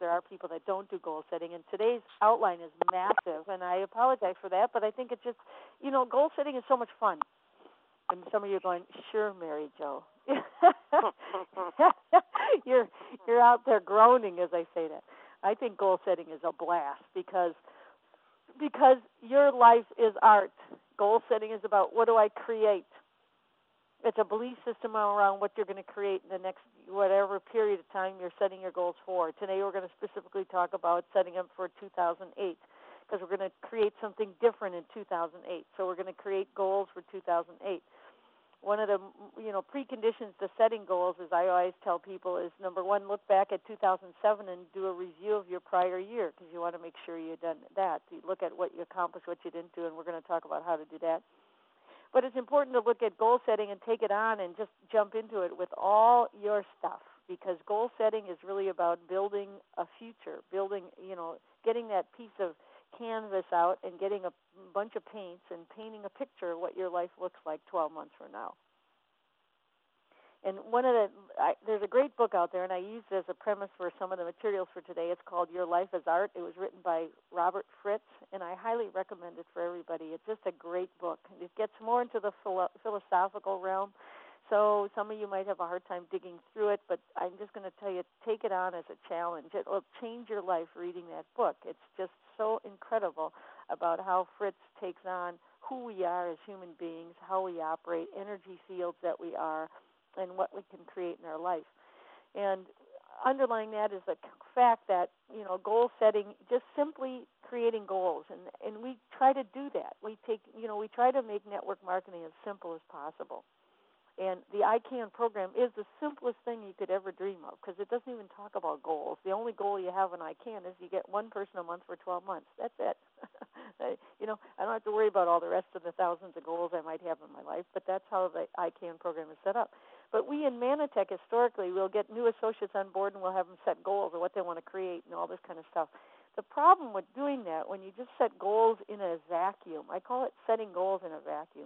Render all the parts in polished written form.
there are people that don't do goal setting, and today's outline is massive, and I apologize for that, but I think it's just, goal setting is so much fun. And some of you are going, sure, Mary Jo. You're out there groaning as I say that. I think goal setting is a blast because your life is art. Goal setting is about, what do I create? It's a belief system around what you're going to create in the next whatever period of time you're setting your goals for. Today we're going to specifically talk about setting up for 2008 because we're going to create something different in 2008. So we're going to create goals for 2008. One of the preconditions to setting goals, as I always tell people, is number one, look back at 2007 and do a review of your prior year because you want to make sure you've done that. You look at what you accomplished, what you didn't do, and we're going to talk about how to do that. But it's important to look at goal setting and take it on and just jump into it with all your stuff because goal setting is really about building a future, getting that piece of canvas out and getting a bunch of paints and painting a picture of what your life looks like 12 months from now. And there's a great book out there, and I used it as a premise for some of the materials for today. It's called Your Life as Art. It was written by Robert Fritz, and I highly recommend it for everybody. It's just a great book. It gets more into the philosophical realm, so some of you might have a hard time digging through it, but I'm just going to tell you, take it on as a challenge. It will change your life reading that book. It's just so incredible about how Fritz takes on who we are as human beings, how we operate, energy fields that we are, and what we can create in our life. And underlying that is the fact that, goal setting, just simply creating goals. And we try to do that. We try to make network marketing as simple as possible. And the ICANN program is the simplest thing you could ever dream of because it doesn't even talk about goals. The only goal you have in ICANN is you get one person a month for 12 months. That's it. I don't have to worry about all the rest of the thousands of goals I might have in my life, but that's how the ICANN program is set up. But we in Manatech, historically, we'll get new associates on board and we'll have them set goals of what they want to create and all this kind of stuff. The problem with doing that, when you just set goals in a vacuum, I call it setting goals in a vacuum,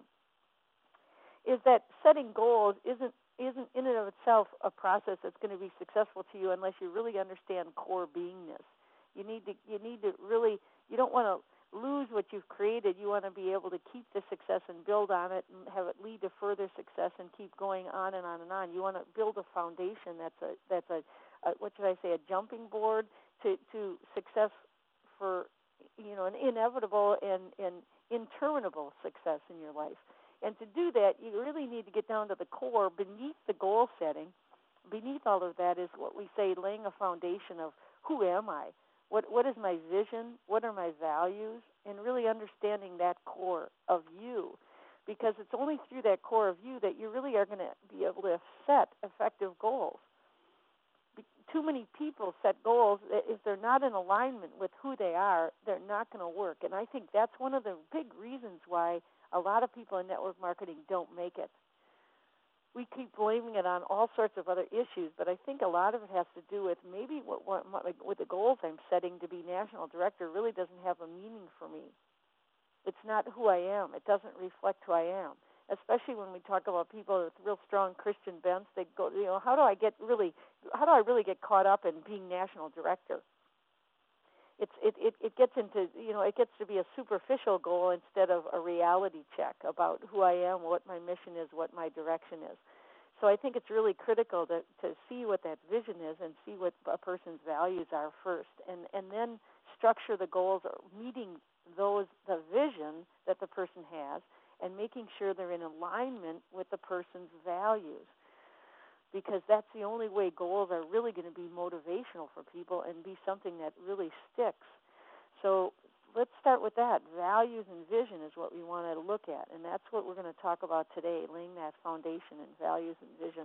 is that setting goals isn't in and of itself a process that's going to be successful to you unless you really understand core beingness. You need to really, you don't want to lose what you've created. You want to be able to keep the success and build on it and have it lead to further success and keep going on and on and on. You want to build a foundation that's a what should I say, a jumping board to success for, an inevitable and interminable success in your life. And to do that, you really need to get down to the core beneath the goal setting. Beneath all of that is what we say, laying a foundation of who am I? What is my vision? What are my values? And really understanding that core of you. Because it's only through that core of you that you really are going to be able to set effective goals. Too many people set goals, if they're not in alignment with who they are, they're not going to work. And I think that's one of the big reasons why a lot of people in network marketing don't make it. We keep blaming it on all sorts of other issues, but I think a lot of it has to do with maybe with the goals I'm setting to be national director really doesn't have a meaning for me. It's not who I am. It doesn't reflect who I am. Especially when we talk about people with real strong Christian bents, they go, how do I really get caught up in being national director? It gets into, it gets to be a superficial goal instead of a reality check about who I am, what my mission is, what my direction is. So I think it's really critical to see what that vision is and see what a person's values are first, and then structure the goals meeting the vision that the person has and making sure they're in alignment with the person's values. Because that's the only way goals are really going to be motivational for people and be something that really sticks. So let's start with that. Values and vision is what we want to look at, and that's what we're going to talk about today, laying that foundation in values and vision.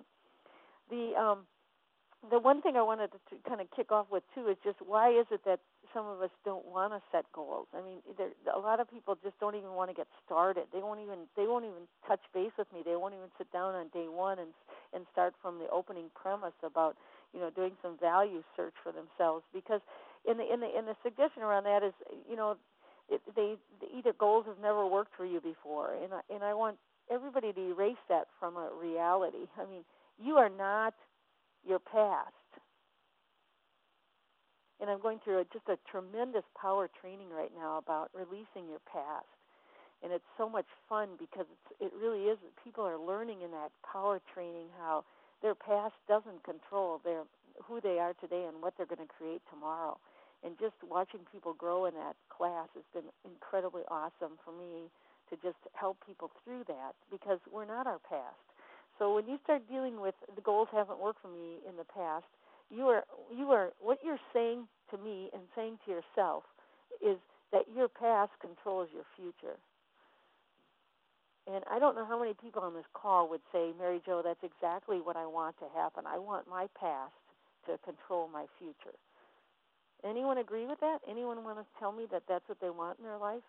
The one thing I wanted to kind of kick off with, too, is just why is it that some of us don't want to set goals? I mean, a lot of people just don't even want to get started. They won't even touch base with me. They won't even sit down on day one and start from the opening premise about, doing some value search for themselves. Because in the suggestion around that is, either goals have never worked for you before, and I want everybody to erase that from a reality. I mean, you are not your past. And I'm going through just a tremendous power training right now about releasing your past. And it's so much fun because it really is. People are learning in that power training how their past doesn't control who they are today and what they're going to create tomorrow. And just watching people grow in that class has been incredibly awesome for me to just help people through that, because we're not our past. So when you start dealing with the goals haven't worked for me in the past, you are what you're saying to me and saying to yourself is that your past controls your future. And I don't know how many people on this call would say, Mary Jo, that's exactly what I want to happen. I want my past to control my future. Anyone agree with that? Anyone want to tell me that that's what they want in their life?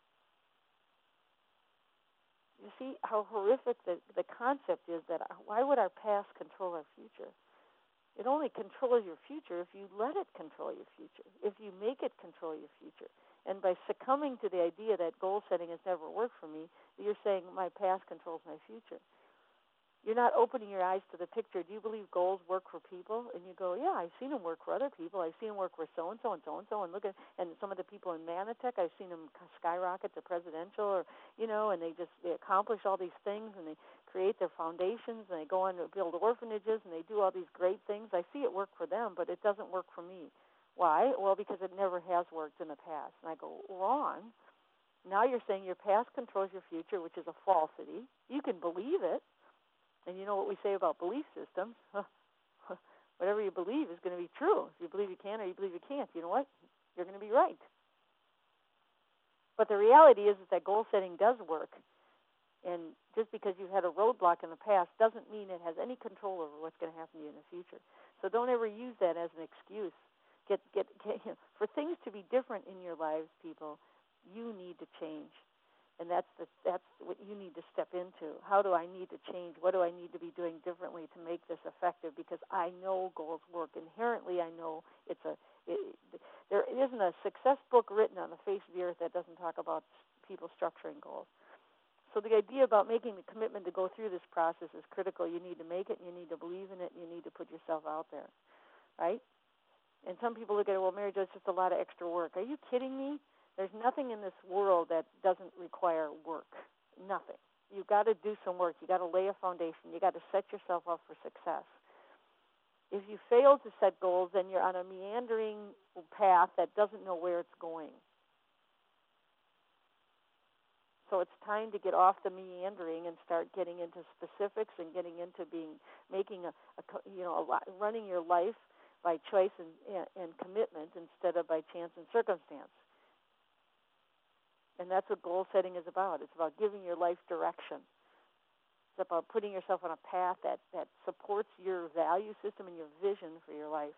You see how horrific the concept is, that why would our past control our future? It only controls your future if you let it control your future, if you make it control your future. And by succumbing to the idea that goal setting has never worked for me, you're saying my past controls my future. You're not opening your eyes to the picture. Do you believe goals work for people? And you go, yeah, I've seen them work for other people. I've seen them work for so-and-so and so-and-so. And look at, and some of the people in Manatech, I've seen them skyrocket to presidential, or, and they accomplish all these things, and they create their foundations, and they go on to build orphanages, and they do all these great things. I see it work for them, but it doesn't work for me. Why? Well, because it never has worked in the past. And I go, wrong. Now you're saying your past controls your future, which is a falsity. You can believe it. And you know what we say about belief systems? Whatever you believe is going to be true. If you believe you can or you believe you can't, you know what? You're going to be right. But the reality is that goal setting does work. And just because you've had a roadblock in the past doesn't mean it has any control over what's going to happen to you in the future. So don't ever use that as an excuse. For things to be different in your lives, people, you need to change. And that's what you need to step into. How do I need to change? What do I need to be doing differently to make this effective? Because I know goals work. Inherently, I know there isn't a success book written on the face of the earth that doesn't talk about people structuring goals. So the idea about making the commitment to go through this process is critical. You need to make it, and you need to believe in it, and you need to put yourself out there, right? And some people look at it, well, Mary Jo, it's just a lot of extra work. Are you kidding me? There's nothing in this world that doesn't require work. Nothing. You've got to do some work. You've got to lay a foundation. You've got to set yourself up for success. If you fail to set goals, then you're on a meandering path that doesn't know where it's going. So it's time to get off the meandering and start getting into specifics and getting into running your life by choice and commitment instead of by chance and circumstance. And that's what goal setting is about. It's about giving your life direction. It's about putting yourself on a path that supports your value system and your vision for your life.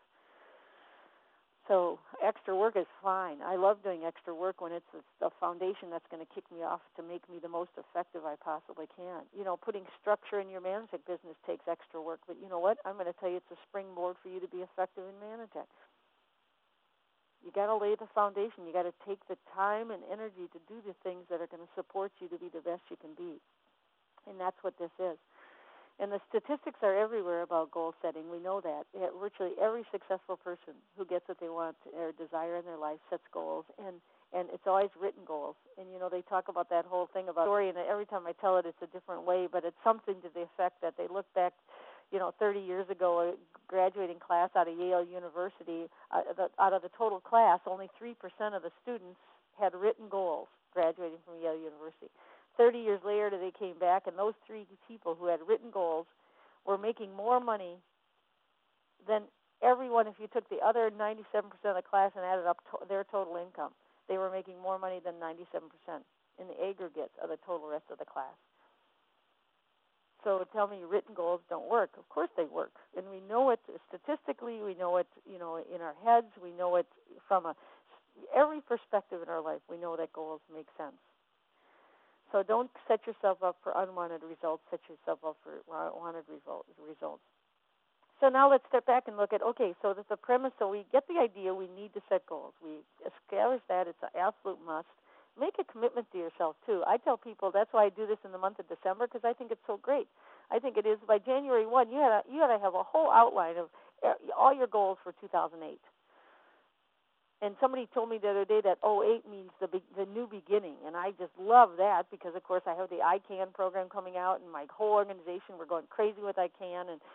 So extra work is fine. I love doing extra work when it's a foundation that's going to kick me off to make me the most effective I possibly can. Putting structure in your Manatech business takes extra work. But you know what? I'm going to tell you it's a springboard for you to be effective in Manatech. You got to lay the foundation. You got to take the time and energy to do the things that are going to support you to be the best you can be. And that's what this is. And the statistics are everywhere about goal setting. We know that. Virtually every successful person who gets what they want or desire in their life sets goals. And it's always written goals. And, they talk about that whole thing about story, and every time I tell it, it's a different way. But it's something to the effect that they look back 30 years ago, a graduating class out of Yale University, out of the total class, only 3% of the students had written goals graduating from Yale University. 30 years later, they came back, and those 3 people who had written goals were making more money than everyone. If you took the other 97% of the class and added up their total income, they were making more money than 97% in the aggregate of the total rest of the class. So tell me written goals don't work. Of course they work. And we know it statistically. We know it, in our heads. We know it from every perspective in our life. We know that goals make sense. So don't set yourself up for unwanted results. Set yourself up for wanted results. So now let's step back and look at, so that's the premise. So we get the idea we need to set goals. We establish that it's an absolute must. Make a commitment to yourself, too. I tell people that's why I do this in the month of December, because I think it's so great. I think it is. By January 1, you got to have a whole outline of all your goals for 2008. And somebody told me the other day that '08 means the new beginning, and I just love that because, of course, I have the ICANN program coming out, and my whole organization, we're going crazy with ICANN, and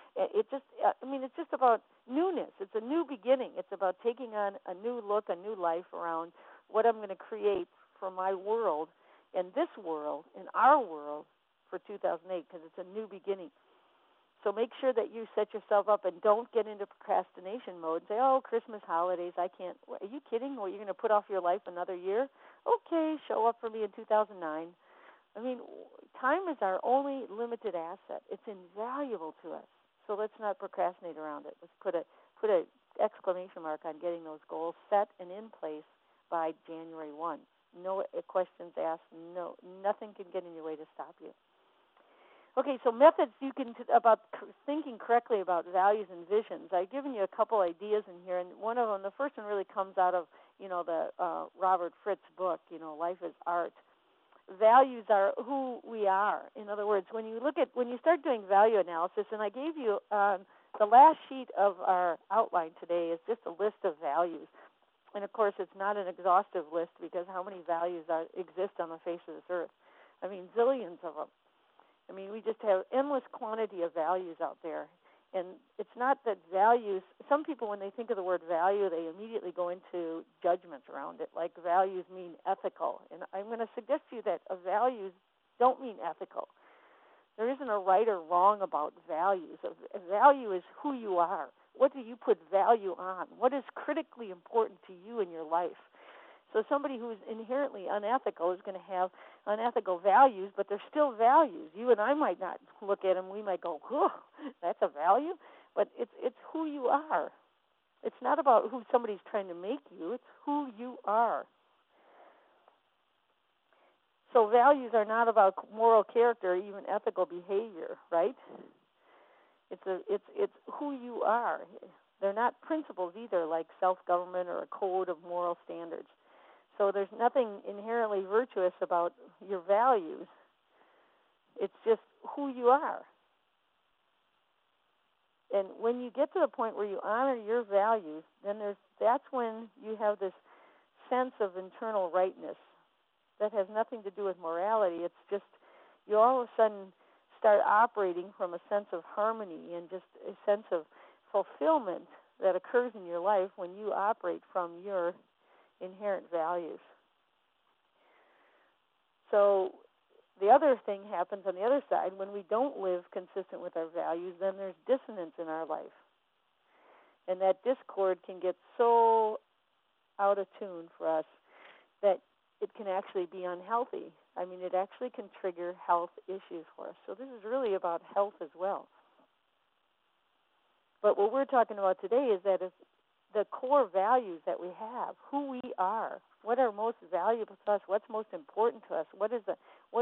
it's just about newness. It's a new beginning. It's about taking on a new look, a new life around what I'm going to create for my world, and this world, in our world, for 2008, because it's a new beginning. So make sure that you set yourself up and don't get into procrastination mode and say, oh, Christmas holidays, I can't. Are you kidding? Well, you're going to put off your life another year? Okay, show up for me in 2009. I mean, time is our only limited asset. It's invaluable to us. So let's not procrastinate around it. Let's put a exclamation mark on getting those goals set and in place by January 1. No questions asked. No, nothing can get in your way to stop you. Okay, so methods you can about thinking correctly about values and visions. I've given you a couple ideas in here, and one of them, the first one, really comes out of the Robert Fritz book. Life is Art. Values are who we are. In other words, when you start doing value analysis, and I gave you the last sheet of our outline today is just a list of values, and of course it's not an exhaustive list because how many values exist on the face of this earth? I mean, zillions of them. I mean, we just have endless quantity of values out there. And it's not that values, some people, when they think of the word value, they immediately go into judgments around it, like values mean ethical. And I'm going to suggest to you that values don't mean ethical. There isn't a right or wrong about values. A value is who you are. What do you put value on? What is critically important to you in your life? So somebody who's inherently unethical is going to have unethical values, but they're still values. You and I might not look at them. We might go, "Oh, that's a value," but it's who you are. It's not about who somebody's trying to make you. It's who you are. So values are not about moral character or even ethical behavior, right? It's who you are. They're not principles either, like self-government or a code of moral standards. So there's nothing inherently virtuous about your values. It's just who you are. And when you get to the point where you honor your values, then that's when you have this sense of internal rightness that has nothing to do with morality. It's just you all of a sudden start operating from a sense of harmony and just a sense of fulfillment that occurs in your life when you operate from your inherent values. So the other thing happens on the other side. When we don't live consistent with our values, then there's dissonance in our life. And that discord can get so out of tune for us that it can actually be unhealthy. I mean, it actually can trigger health issues for us. So this is really about health as well. But what we're talking about today is that it's the core values that we have, who we are, what are most valuable to us, what's most important to us, what is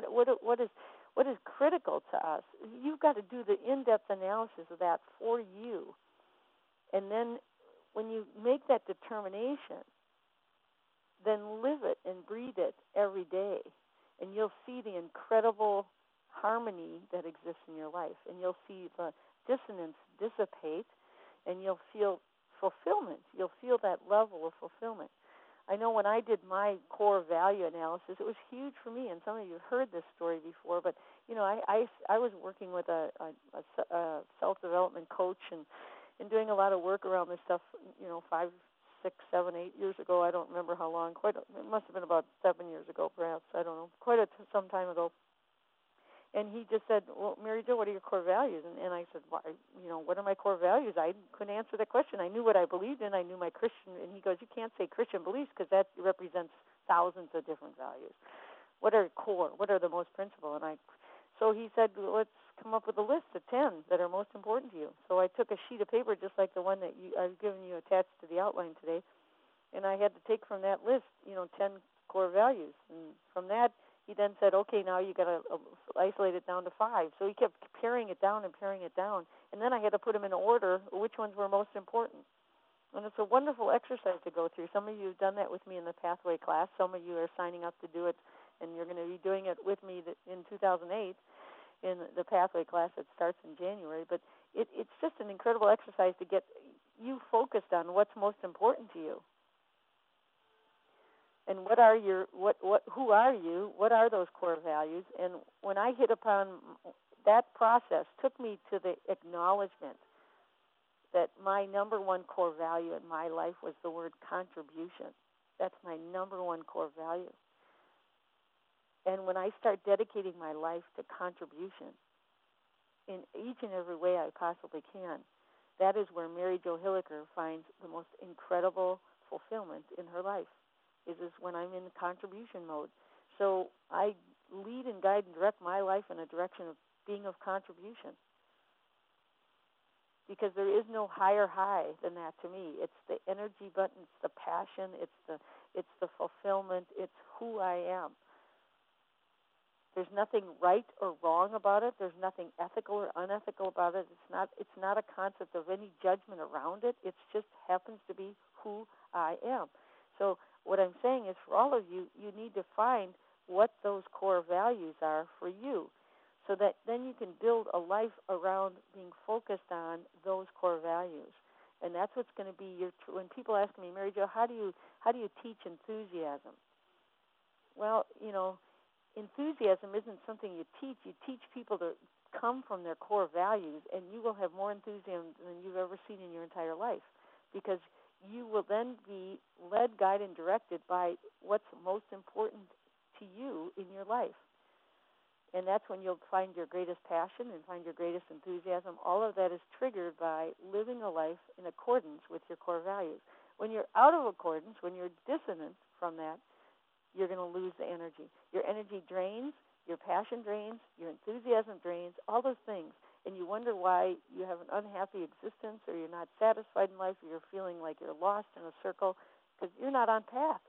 critical to us. You've got to do the in-depth analysis of that for you. And then when you make that determination, then live it and breathe it every day. And you'll see the incredible harmony that exists in your life. And you'll see the dissonance dissipate, and you'll feel fulfillment. You'll feel that level of fulfillment. I know when I did my core value analysis, it was huge for me, and some of you have heard this story before, but, I was working with a self-development coach and doing a lot of work around this stuff, 5, 6, 7, 8 years ago. I don't remember how long. It must have been about 7 years ago, perhaps. I don't know. Some time ago. And he just said, well, Mary Jo, what are your core values? And I said, well, what are my core values? I couldn't answer that question. I knew what I believed in. I knew my Christian. And he goes, you can't say Christian beliefs because that represents thousands of different values. What are core? What are the most principal? So he said, well, let's come up with a list of 10 that are most important to you. So I took a sheet of paper just like the one that I've given you attached to the outline today, and I had to take from that list, 10 core values. And from that, he then said, okay, now you got to isolate it down to 5. So he kept paring it down. And then I had to put them in order, which ones were most important. And it's a wonderful exercise to go through. Some of you have done that with me in the Pathway class. Some of you are signing up to do it, and you're going to be doing it with me in 2008 in the Pathway class that starts in January. But it's just an incredible exercise to get you focused on what's most important to you. And what are your what who are you? What are those core values? And when I hit upon that process, took me to the acknowledgement that my number one core value in my life was the word contribution. That's my number one core value. And when I start dedicating my life to contribution in each and every way I possibly can, that is where Mary Jo Hilliker finds the most incredible fulfillment in her life, is when I'm in contribution mode. So I lead and guide and direct my life in a direction of being of contribution, because there is no higher high than that to me. It's the energy button, it's the passion, it's the fulfillment, it's who I am. There's nothing right or wrong about it. There's nothing ethical or unethical about it. It's not a concept of any judgment around it. It just happens to be who I am. So what I'm saying is, for all of you, you need to find what those core values are for you, so that then you can build a life around being focused on those core values. And that's what's going to be your. When people ask me, Mary Jo, how do you teach enthusiasm? Well, enthusiasm isn't something you teach. You teach people to come from their core values, and you will have more enthusiasm than you've ever seen in your entire life, because you will then be led, guided, and directed by what's most important to you in your life. And that's when you'll find your greatest passion and find your greatest enthusiasm. All of that is triggered by living a life in accordance with your core values. When you're out of accordance, when you're dissonant from that, you're going to lose the energy. Your energy drains, your passion drains, your enthusiasm drains, all those things. And you wonder why you have an unhappy existence, or you're not satisfied in life, or you're feeling like you're lost in a circle, because you're not on path.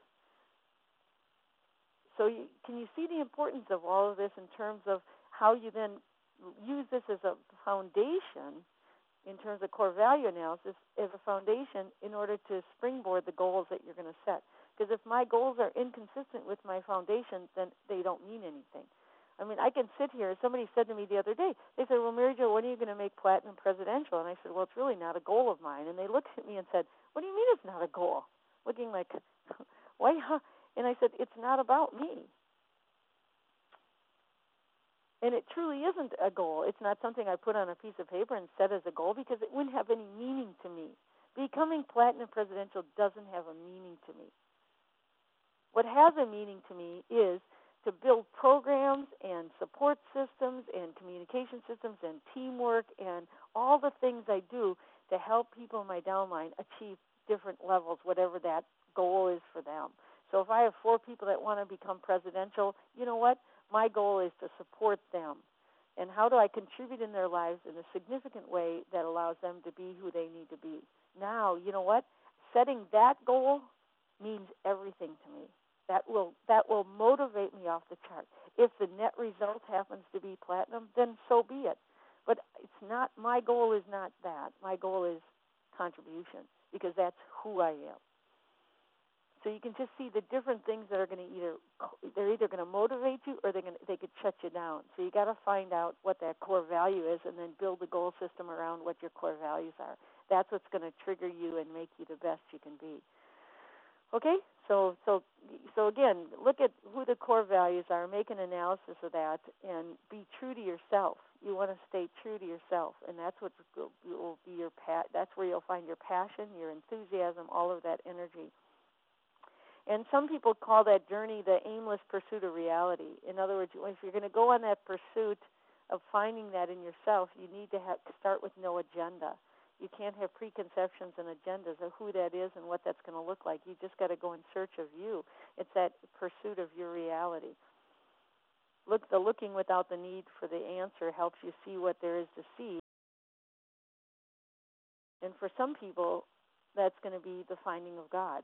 So can you see the importance of all of this in terms of how you then use this as a foundation in terms of core value analysis, as a foundation in order to springboard the goals that you're going to set? Because if my goals are inconsistent with my foundation, then they don't mean anything. I mean, I can sit here. Somebody said to me the other day, they said, well, Mary Jo, when are you going to make platinum presidential? And I said, well, it's really not a goal of mine. And they looked at me and said, what do you mean it's not a goal? Looking like, why? Huh? And I said, it's not about me. And it truly isn't a goal. It's not something I put on a piece of paper and set as a goal, because it wouldn't have any meaning to me. Becoming platinum presidential doesn't have a meaning to me. What has a meaning to me is to build programs and support systems and communication systems and teamwork and all the things I do to help people in my downline achieve different levels, whatever that goal is for them. So if I have 4 people that want to become presidential, you know what? My goal is to support them. And how do I contribute in their lives in a significant way that allows them to be who they need to be? Now, you know what? Setting that goal means everything to me. That will motivate me off the chart. If the net result happens to be platinum, then so be it. But it's not, my goal is not that. My goal is contribution, because that's who I am. So you can just see the different things that are going to they're either going to motivate you, or they could shut you down. So you got to find out what that core value is, and then build a goal system around what your core values are. That's what's going to trigger you and make you the best you can be. Okay, so again, look at who the core values are, make an analysis of that, and be true to yourself. You want to stay true to yourself, and that's what will be your that's where you'll find your passion, your enthusiasm, all of that energy. And some people call that journey the aimless pursuit of reality. In other words, if you're going to go on that pursuit of finding that in yourself, you need to start with no agenda. You can't have preconceptions and agendas of who that is and what that's going to look like. You just got to go in search of you. It's that pursuit of your reality. Looking without the need for the answer helps you see what there is to see. And for some people, that's going to be the finding of God.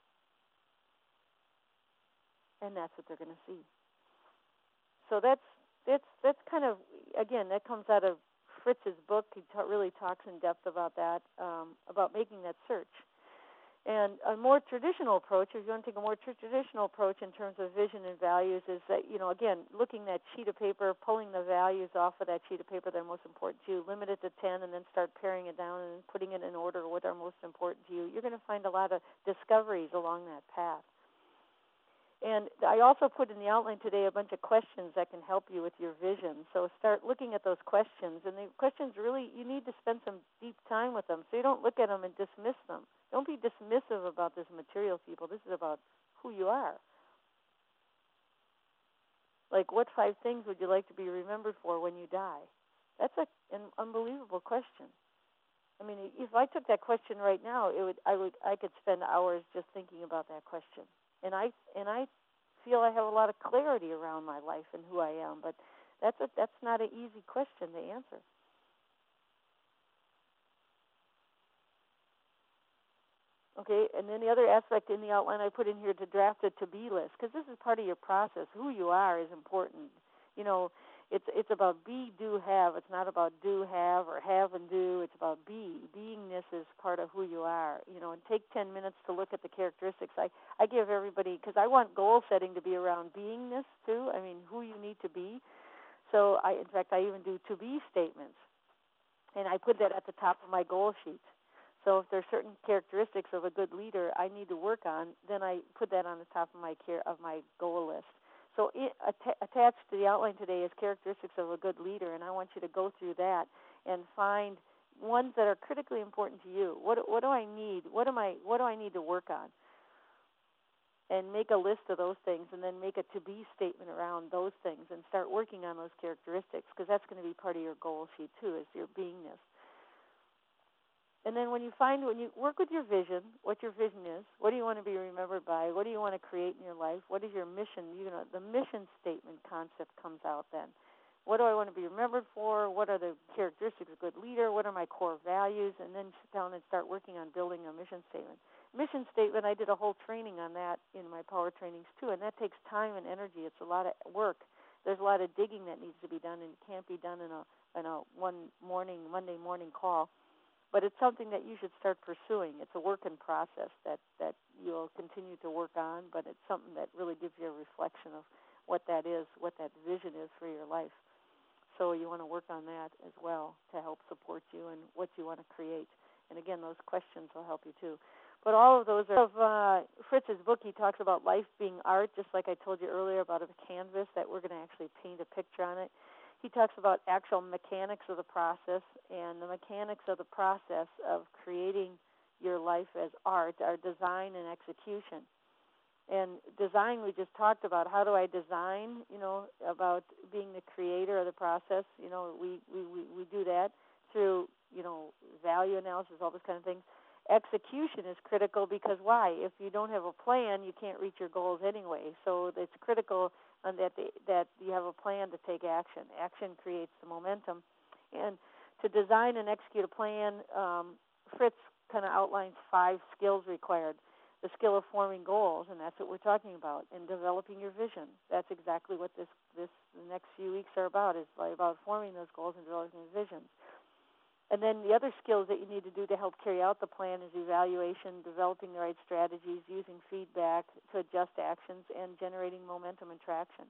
And that's what they're going to see. So that's kind of, again, that comes out of Fritz's book. He really talks in depth about that, about making that search. And a more traditional approach, if you want to take a more traditional approach in terms of vision and values, is that, again, looking at that sheet of paper, pulling the values off of that sheet of paper that are most important to you, limit it to 10, and then start paring it down and putting it in order what are most important to you. You're going to find a lot of discoveries along that path. And I also put in the outline today a bunch of questions that can help you with your vision. So start looking at those questions. And the questions really, you need to spend some deep time with them so you don't look at them and dismiss them. Don't be dismissive about this material, people. This is about who you are. Like, what 5 things would you like to be remembered for when you die? That's an unbelievable question. I mean, if I took that question right now, I could spend hours just thinking about that question. And I feel I have a lot of clarity around my life and who I am, but that's not an easy question to answer. Okay, and then the other aspect in the outline I put in here to draft a to-be list, because this is part of your process. Who you are is important. You know, it's about be, do, have. It's not about do, have and do. It's about be. Beingness is part of who you are. You know, and take 10 minutes to look at the characteristics. I give everybody, because I want goal setting to be around beingness too. I mean, who you need to be. So in fact, I even do to-be statements, and I put that at the top of my goal sheet. So if there's certain characteristics of a good leader I need to work on, then I put that on the top of my goal list. So attached to the outline today is characteristics of a good leader, and I want you to go through that and find ones that are critically important to you. What do I need? What do I need to work on? And make a list of those things, and then make a to-be statement around those things, and start working on those characteristics, because that's going to be part of your goal sheet too, is your beingness. And then when you work with your vision, what your vision is, what do you want to be remembered by? What do you want to create in your life? What is your mission? The mission statement concept comes out then. What do I want to be remembered for? What are the characteristics of a good leader? What are my core values? And then sit down and start working on building a mission statement. Mission statement, I did a whole training on that in my power trainings too, and that takes time and energy. It's a lot of work. There's a lot of digging that needs to be done, and it can't be done in a Monday morning call. But it's something that you should start pursuing. It's a work in process that you'll continue to work on, but it's something that really gives you a reflection of what that is, what that vision is for your life. So you want to work on that as well to help support you and what you want to create. And again, those questions will help you too. But all of those are Fritz's book. He talks about life being art, just like I told you earlier about a canvas that we're going to actually paint a picture on it. He talks about actual mechanics of the process, and the mechanics of the process of creating your life as art are design and execution. And design, we just talked about. How do I design? About being the creator of the process. We do that through value analysis, all this kind of things. Execution is critical because why? If you don't have a plan, you can't reach your goals anyway. So it's critical that you have a plan to take action. Action creates the momentum. And to design and execute a plan, Fritz kind of outlines 5 skills required. The skill of forming goals, and that's what we're talking about, and developing your vision. That's exactly what the next few weeks are about, is about forming those goals and developing visions. And then the other skills that you need to do to help carry out the plan is evaluation, developing the right strategies, using feedback to adjust actions, and generating momentum and traction.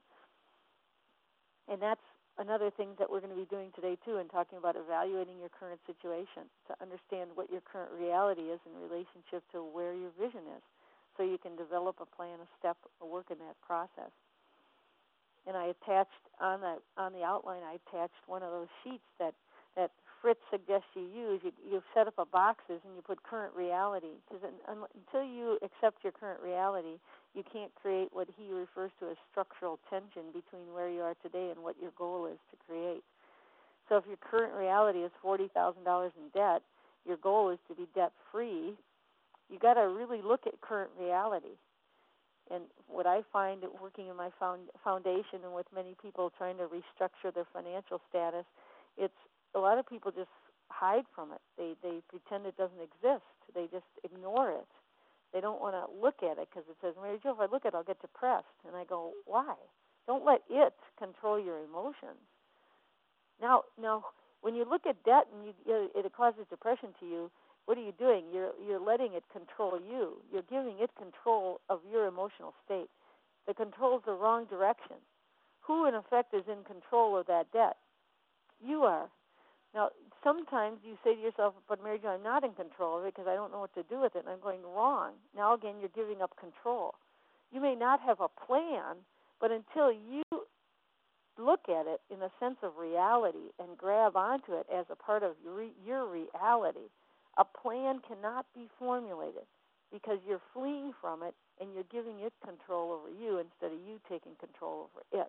And that's another thing that we're going to be doing today, too, and talking about evaluating your current situation to understand what your current reality is in relationship to where your vision is, so you can develop a plan, a step, a work in that process. And I attached on the outline, I attached one of those sheets that Fritz suggests you use. You set up boxes and you put current reality, because until you accept your current reality, you can't create what he refers to as structural tension between where you are today and what your goal is to create. So if your current reality is $40,000 in debt, your goal is to be debt-free, you got to really look at current reality. And what I find working in my foundation and with many people trying to restructure their financial status, it's a lot of people just hide from it. They pretend it doesn't exist. They just ignore it. They don't want to look at it because it says, Mary Jo, if I look at it, I'll get depressed. And I go, why? Don't let it control your emotions. Now, when you look at debt and it causes depression to you, what are you doing? You're letting it control you. You're giving it control of your emotional state. The control's the wrong direction. Who, in effect, is in control of that debt? You are. Now, sometimes you say to yourself, but Mary Jo, I'm not in control of it because I don't know what to do with it, and I'm going wrong. Now, again, you're giving up control. You may not have a plan, but until you look at it in a sense of reality and grab onto it as a part of your reality, a plan cannot be formulated because you're fleeing from it and you're giving it control over you instead of you taking control over it.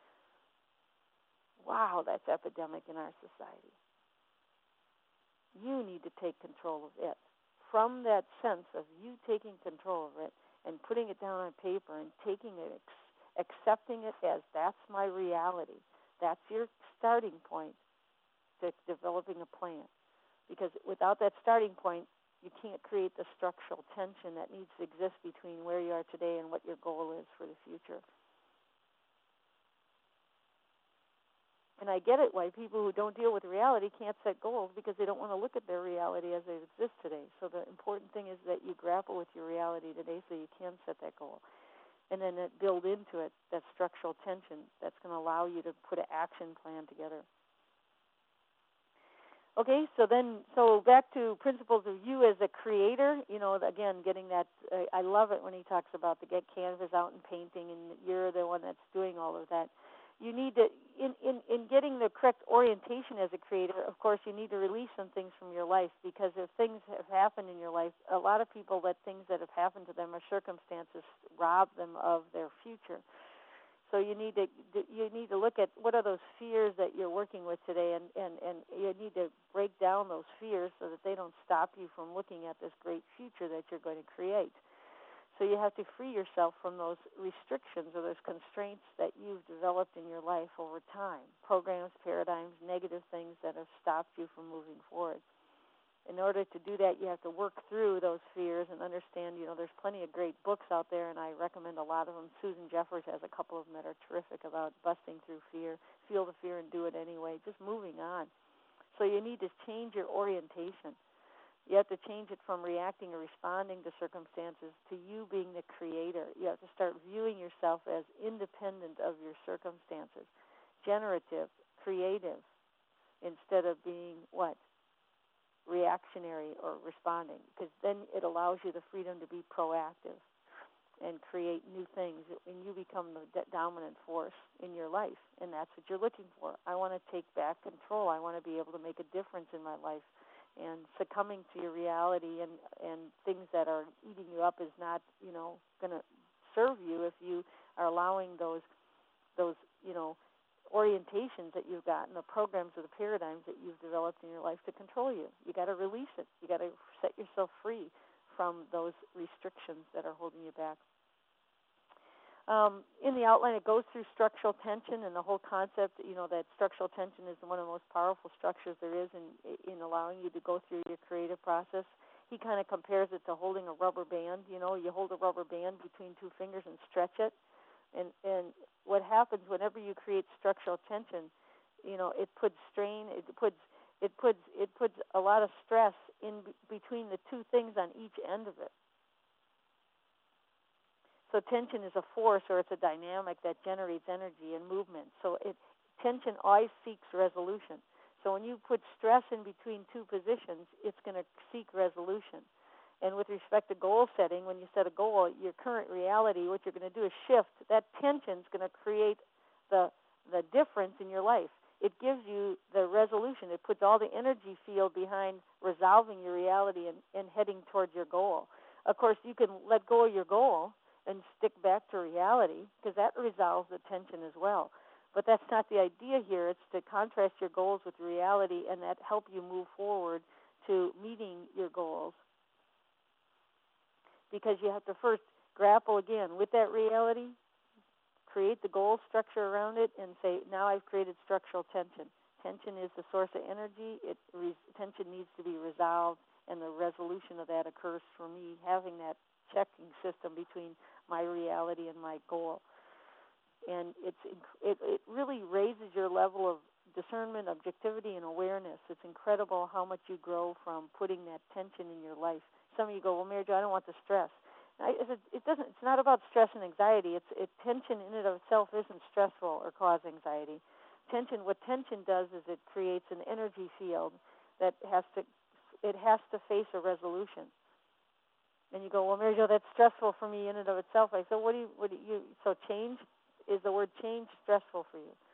Wow, that's epidemic in our society. You need to take control of it. From that sense of you taking control of it and putting it down on paper and taking it, accepting it as that's my reality, that's your starting point to developing a plan. Because without that starting point, you can't create the structural tension that needs to exist between where you are today and what your goal is for the future. And I get it why people who don't deal with reality can't set goals, because they don't want to look at their reality as it exists today. So the important thing is that you grapple with your reality today so you can set that goal. And then build into it that structural tension that's going to allow you to put an action plan together. Okay, so back to principles of you as a creator. Again, getting that, I love it when he talks about the get canvas out and painting, and you're the one that's doing all of that. You need to, in getting the correct orientation as a creator, of course, you need to release some things from your life, because if things have happened in your life, a lot of people let things that have happened to them or circumstances rob them of their future. So you need to look at what are those fears that you're working with today, and you need to break down those fears so that they don't stop you from looking at this great future that you're going to create. So you have to free yourself from those restrictions or those constraints that you've developed in your life over time, programs, paradigms, negative things that have stopped you from moving forward. In order to do that, you have to work through those fears and understand, there's plenty of great books out there, and I recommend a lot of them. Susan Jeffers has a couple of them that are terrific about busting through fear, feel the fear and do it anyway, just moving on. So you need to change your orientation. You have to change it from reacting or responding to circumstances to you being the creator. You have to start viewing yourself as independent of your circumstances, generative, creative, instead of being what? Reactionary or responding, because then it allows you the freedom to be proactive and create new things, and you become the dominant force in your life, and that's what you're looking for. I want to take back control. I want to be able to make a difference in my life. And succumbing to your reality and things that are eating you up is not, going to serve you if you are allowing those orientations that you've gotten, the programs or the paradigms that you've developed in your life to control you. You got to release it. You got to set yourself free from those restrictions that are holding you back. In the outline, it goes through structural tension and the whole concept, that structural tension is one of the most powerful structures there is in allowing you to go through your creative process. He kind of compares it to holding a rubber band. You hold a rubber band between two fingers and stretch it. And what happens whenever you create structural tension, it puts strain, it puts a lot of stress in between the two things on each end of it. So tension is a force, or it's a dynamic that generates energy and movement. So tension always seeks resolution. So when you put stress in between two positions, it's going to seek resolution. And with respect to goal setting, when you set a goal, your current reality, what you're going to do is shift. That tension is going to create the difference in your life. It gives you the resolution. It puts all the energy field behind resolving your reality and heading towards your goal. Of course, you can let go of your goal and stick back to reality, because that resolves the tension as well. But that's not the idea here. It's to contrast your goals with reality, and that help you move forward to meeting your goals. Because you have to first grapple again with that reality, create the goal structure around it, and say, now I've created structural tension. Tension is the source of energy. Tension needs to be resolved, and the resolution of that occurs for me having that checking system between my reality and my goal. And it really raises your level of discernment, objectivity, and awareness. It's incredible how much you grow from putting that tension in your life. Some of you go, well, Mary Jo, I don't want the stress. It's not about stress and anxiety. Tension in and of itself isn't stressful or cause anxiety. What tension does is it creates an energy field that has to face a resolution. And you go, well, Mary Jo, that's stressful for me in and of itself. I said, so change, is the word change stressful for you?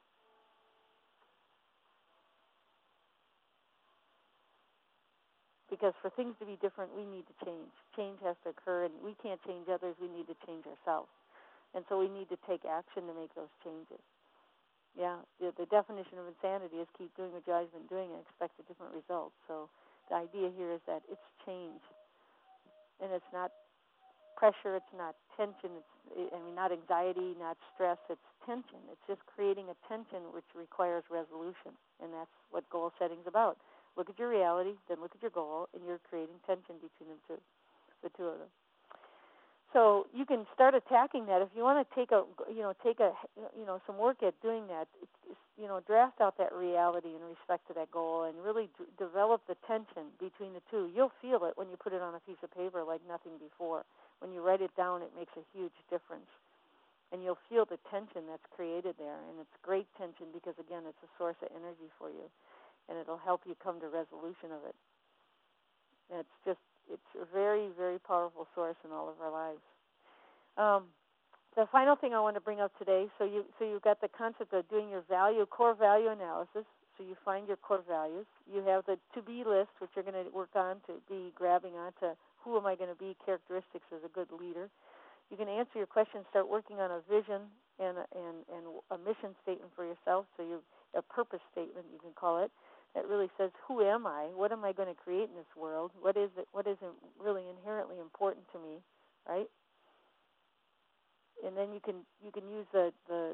Because for things to be different, we need to change. Change has to occur, and we can't change others. We need to change ourselves. And so we need to take action to make those changes. Yeah, the definition of insanity is keep doing what you've always been doing and expect a different result. So the idea here is that it's change. And it's not pressure, it's not tension, not anxiety, not stress, it's tension. It's just creating a tension which requires resolution. And that's what goal setting is about. Look at your reality, then look at your goal, and you're creating tension between the two of them. So you can start attacking that. If you want to take some work at doing that, draft out that reality in respect to that goal and really develop the tension between the two. You'll feel it when you put it on a piece of paper like nothing before. When you write it down, it makes a huge difference. And you'll feel the tension that's created there. And it's great tension because, again, it's a source of energy for you. And it'll help you come to resolution of it. And it's a very, very powerful source in all of our lives. The final thing I want to bring up today, so you've got the concept of doing your core value analysis. So you find your core values. You have the to-be list, which you're going to work on to be grabbing onto who am I going to be, characteristics as a good leader. You can answer your questions, start working on a vision and a mission statement for yourself. So a purpose statement, you can call it, that really says, who am I? What am I going to create in this world? What is really inherently important to me, right? And then you can use the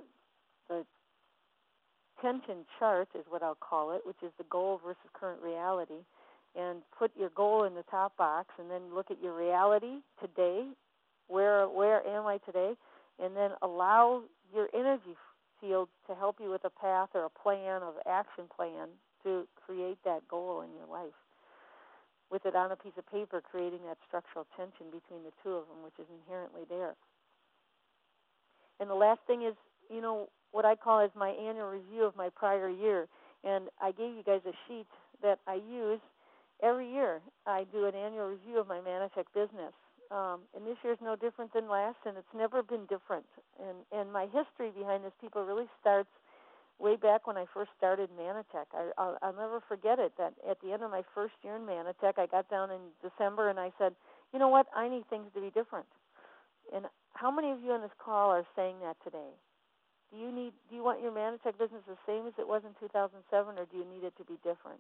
tension chart, is what I'll call it, which is the goal versus current reality, and put your goal in the top box, and then look at your reality today. Where am I today? And then allow your energy field to help you with a path or a plan of action plan to create that goal in your life. With it on a piece of paper, creating that structural tension between the two of them, which is inherently there. And the last thing is, what I call is my annual review of my prior year. And I gave you guys a sheet that I use every year. I do an annual review of my Manitech business. And this year is no different than last, and it's never been different. And my history behind this, people, really starts way back when I first started Manitech. I'll never forget it, that at the end of my first year in Manitech, I got down in December and I said, you know what, I need things to be different. And how many of you on this call are saying that today? Do you want your Manitech business the same as it was in 2007, or do you need it to be different?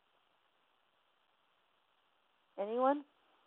Anyone?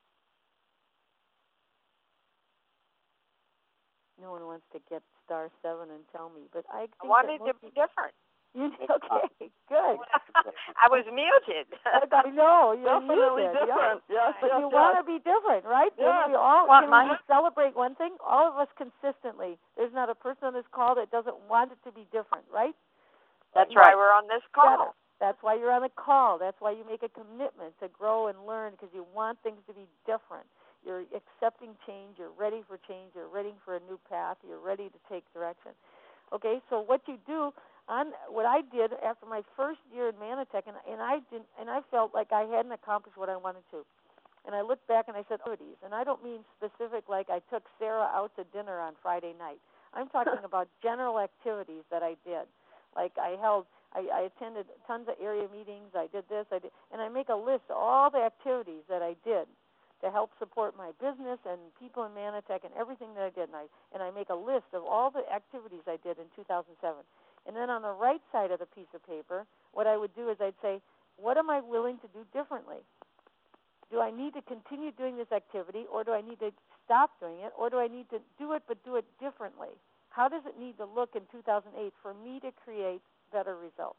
No one wants to get *7 and tell me, but I think want it to be different. Okay, good. I was muted. I know, you're definitely muted. different. Yes, but yes, you want to be different, right? Yes. We all Want can we celebrate one thing? All of us consistently. There's not a person on this call that doesn't want it to be different, right? That's why we're on this call. That's why you're on the call. That's why you make a commitment to grow and learn, because you want things to be different. You're accepting change. You're ready for change. You're ready for a new path. You're ready to take direction. Okay, so what you do what I did after my first year in Manitech, and I felt like I hadn't accomplished what I wanted to. And I looked back and I said, and I don't mean specific like I took Sarah out to dinner on Friday night. I'm talking about general activities that I did. Like I attended tons of area meetings, I did this, and I make a list of all the activities that I did to help support my business and people in Manitech and everything that I did. And I make a list of all the activities I did in 2007. And then on the right side of the piece of paper, what I would do is I'd say, what am I willing to do differently? Do I need to continue doing this activity, or do I need to stop doing it, or do I need to do it but do it differently? How does it need to look in 2008 for me to create better results?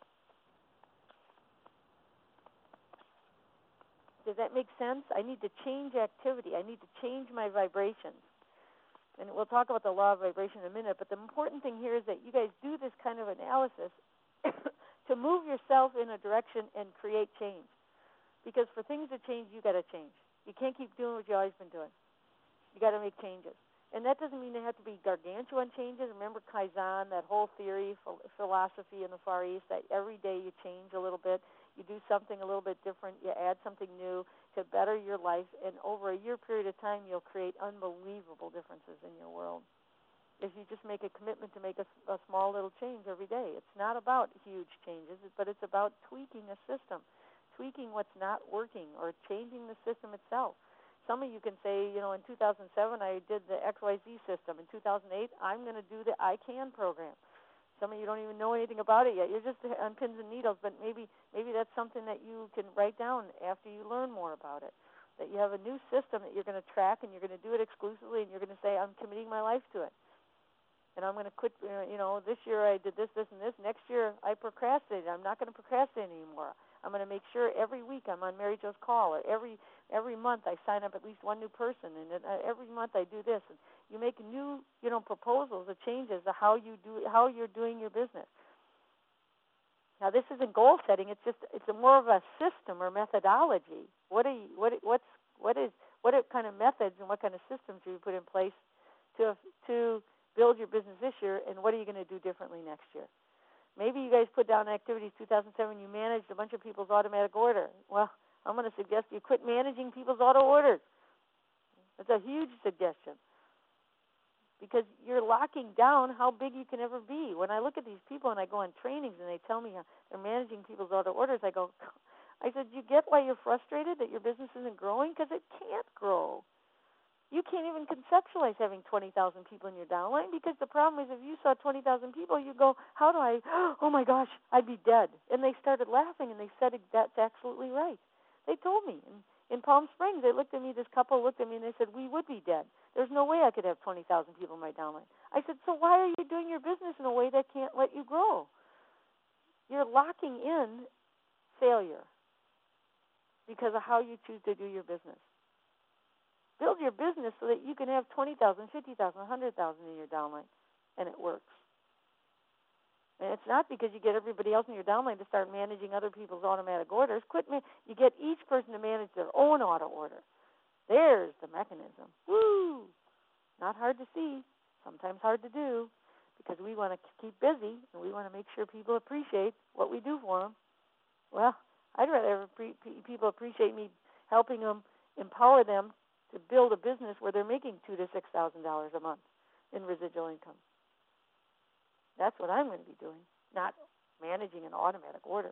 Does that make sense? I need to change activity. I need to change my vibrations. And we'll talk about the law of vibration in a minute, but the important thing here is that you guys do this kind of analysis to move yourself in a direction and create change. Because for things to change, you got to change. You can't keep doing what you've always been doing. You got to make changes. And that doesn't mean they have to be gargantuan changes. Remember Kaizen, that whole theory, philosophy in the Far East, that every day you change a little bit. you do something a little bit different, you add something new to better your life, and over a year period of time, you'll create unbelievable differences in your world. If you just make a commitment to make a small little change every day. It's not about huge changes, but it's about tweaking a system, tweaking what's not working, or changing the system itself. Some of you can say, in 2007 I did the XYZ system. In 2008, I'm going to do the I Can program. Some of you don't even know anything about it yet. You're just on pins and needles, but maybe that's something that you can write down after you learn more about it, that you have a new system that you're going to track, and you're going to do it exclusively, and you're going to say, I'm committing my life to it. And I'm going to quit, this year I did this, and this. Next year I procrastinated. I'm not going to procrastinate anymore. I'm going to make sure every week I'm on Mary Jo's Call, or every month I sign up at least one new person, and every month I do this. And you make new, proposals or changes to how you're doing your business. Now this isn't goal setting. It's more of a system or methodology. What kind of methods and what kind of systems do you put in place to build your business this year, and what are you going to do differently next year? Maybe you guys put down activities 2007, you managed a bunch of people's automatic order. Well, I'm going to suggest you quit managing people's auto orders. That's a huge suggestion, because you're locking down how big you can ever be. When I look at these people and I go on trainings and they tell me how they're managing people's auto orders, I said, you get why you're frustrated that your business isn't growing? Because it can't grow. You can't even conceptualize having 20,000 people in your downline, because the problem is if you saw 20,000 people, you go, oh my gosh, I'd be dead. And they started laughing, and they said, that's absolutely right. They told me. In Palm Springs, this couple looked at me, and they said, we would be dead. There's no way I could have 20,000 people in my downline. I said, so why are you doing your business in a way that can't let you grow? You're locking in failure because of how you choose to do your business. Build your business so that you can have 20,000, 50,000, 100,000 in your downline, and it works. And it's not because you get everybody else in your downline to start managing other people's automatic orders. You get each person to manage their own auto order. There's the mechanism. Woo! Not hard to see, sometimes hard to do, because we want to keep busy, and we want to make sure people appreciate what we do for them. Well, I'd rather people appreciate me helping them, empower them to build a business where they're making $2,000 to $6,000 a month in residual income. That's what I'm going to be doing, not managing an automatic order.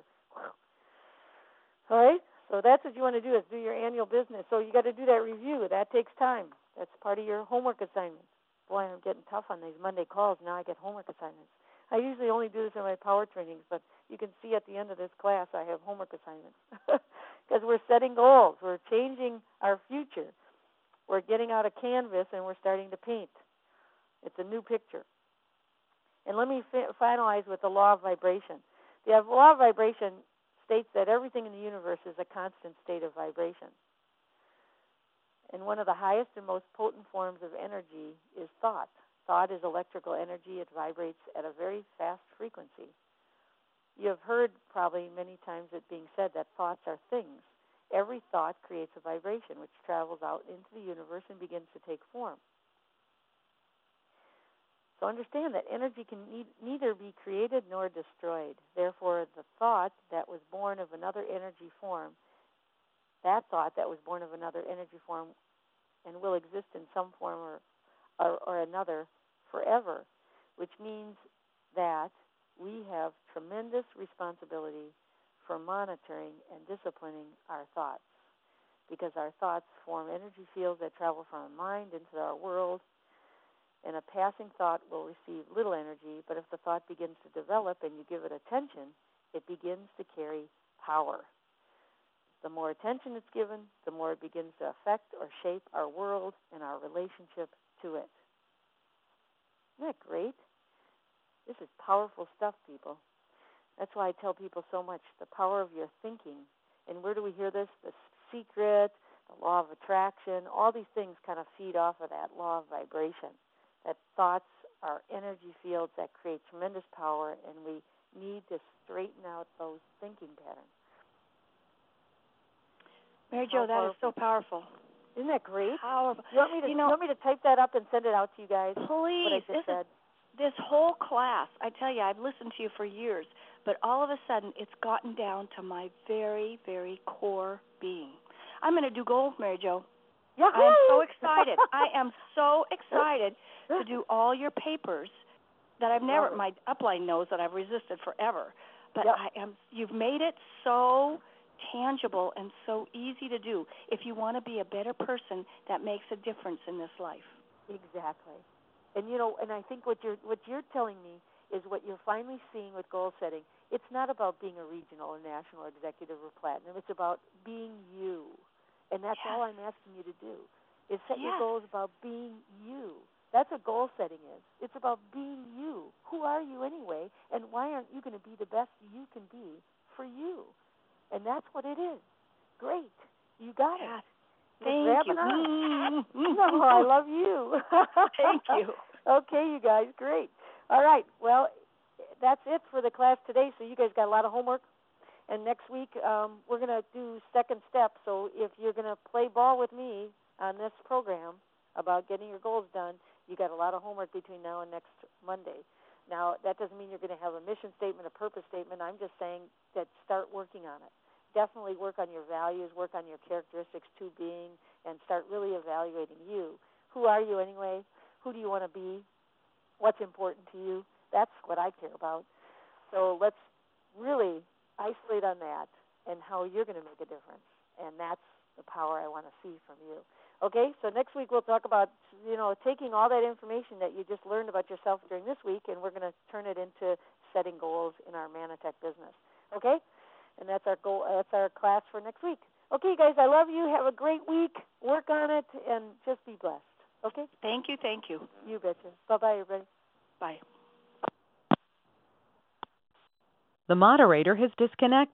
All right? So that's what you want to do, is do your annual business. So you got to do that review. That takes time. That's part of your homework assignments. Boy, I'm getting tough on these Monday calls. Now I get homework assignments. I usually only do this in my power trainings, but you can see at the end of this class I have homework assignments, because we're setting goals. We're changing our future. We're getting out a canvas and we're starting to paint. It's a new picture. And let me finalize with the law of vibration. The law of vibration states that everything in the universe is a constant state of vibration. And one of the highest and most potent forms of energy is thought. Thought is electrical energy. It vibrates at a very fast frequency. You have heard probably many times it being said that thoughts are things. Every thought creates a vibration which travels out into the universe and begins to take form. So understand that energy can neither be created nor destroyed. Therefore, the thought that was born of another energy form, and will exist in some form or another forever, which means that we have tremendous responsibility for monitoring and disciplining our thoughts, because our thoughts form energy fields that travel from our mind into our world, and a passing thought will receive little energy, but if the thought begins to develop and you give it attention, it begins to carry power. The more attention it's given, the more it begins to affect or shape our world and our relationship to it. Isn't that great? This is powerful stuff, people. That's why I tell people so much, the power of your thinking. And where do we hear this? The Secret, the law of attraction, all these things kind of feed off of that law of vibration. That thoughts are energy fields that create tremendous power, and we need to straighten out those thinking patterns. Mary Jo, that is so powerful. Isn't that great? Powerful. You want me to type that up and send it out to you guys? Please. What I just said? This whole class, I tell you, I've listened to you for years, but all of a sudden it's gotten down to my very, very core being. I'm going to do goals, Mary Jo. Yeah. I am so excited. I am so excited to do all your papers that I've never, my upline knows that I've resisted forever. But you've made it so tangible and so easy to do if you want to be a better person that makes a difference in this life. Exactly. And and I think what you're telling me is what you're finally seeing with goal setting. It's not about being a regional or national executive or platinum. It's about being you. And that's all I'm asking you to do, is set your goals about being you. That's what goal setting is. It's about being you. Who are you anyway, and why aren't you going to be the best you can be for you? And that's what it is. Great. You got it. Thank you. No, I love you. Thank you. Okay, you guys, great. All right, well, that's it for the class today, so you guys got a lot of homework. And next week, we're going to do second step. So if you're going to play ball with me on this program about getting your goals done, you got a lot of homework between now and next Monday. Now, that doesn't mean you're going to have a mission statement, a purpose statement. I'm just saying that start working on it. Definitely work on your values, work on your characteristics to being, and start really evaluating you. Who are you anyway? Who do you want to be? What's important to you? That's what I care about. So let's really isolate on that and how you're going to make a difference. And that's the power I want to see from you. Okay, so next week we'll talk about, taking all that information that you just learned about yourself during this week, and we're going to turn it into setting goals in our Manatech business. Okay? And that's our goal. That's our class for next week. Okay, guys, I love you. Have a great week. Work on it, and just be blessed. Okay? Thank you. You betcha. Bye-bye, everybody. Bye. The moderator has disconnected.